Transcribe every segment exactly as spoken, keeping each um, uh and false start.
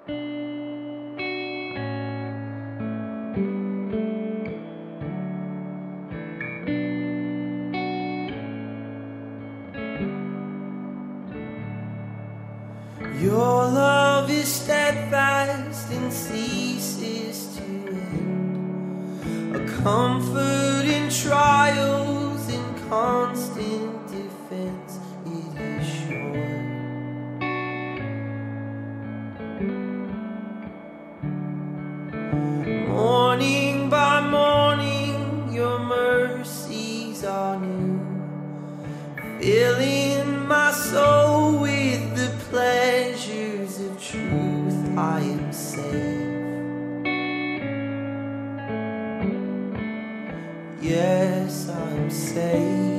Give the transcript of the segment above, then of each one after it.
Your love is steadfast and ceases to end, a comfort in trials, in constant defense it is sure. Morning by morning your mercies are new, filling my soul with the pleasures of truth. I am saved. Yes, I am saved.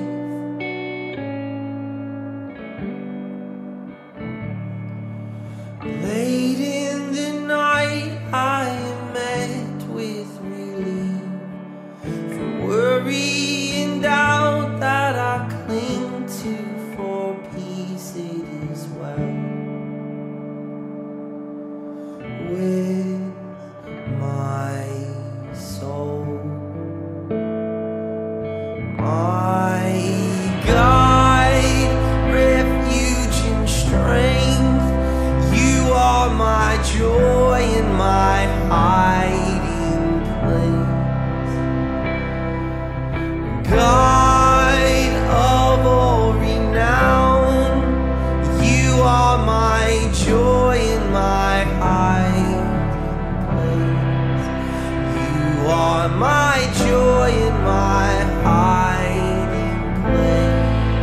Late in the night I am met with relief from worry and doubt that I cling to for peace. It is well with my soul. My guide, refuge and strength, you are my joy and my hiding place. God of all renown, you are my joy and my hiding place. You are my joy and my hiding place.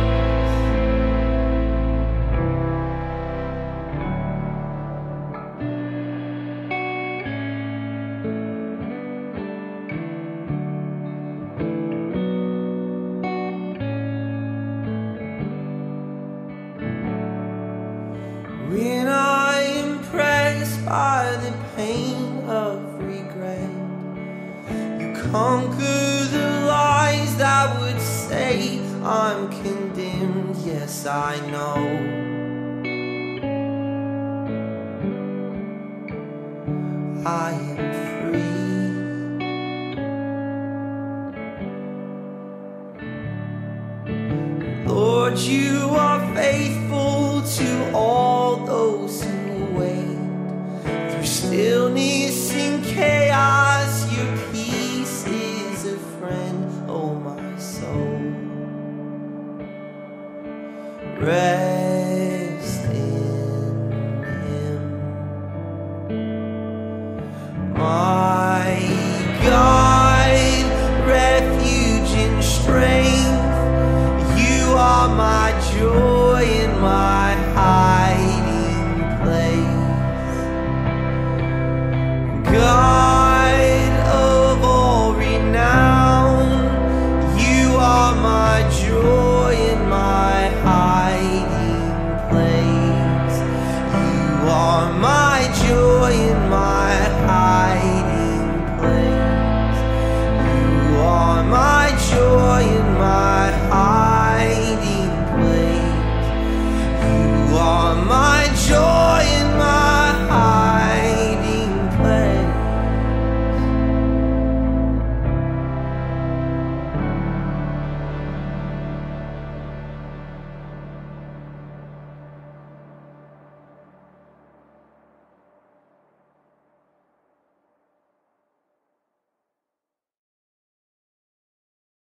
When I am pressed by the pain of regret, you conquer the lies that would say I'm condemned. Yes, I know I am free. Lord, you are faithful to all those who wait. Through stillness and chaos, your peace is a friend. Oh, my soul, rest.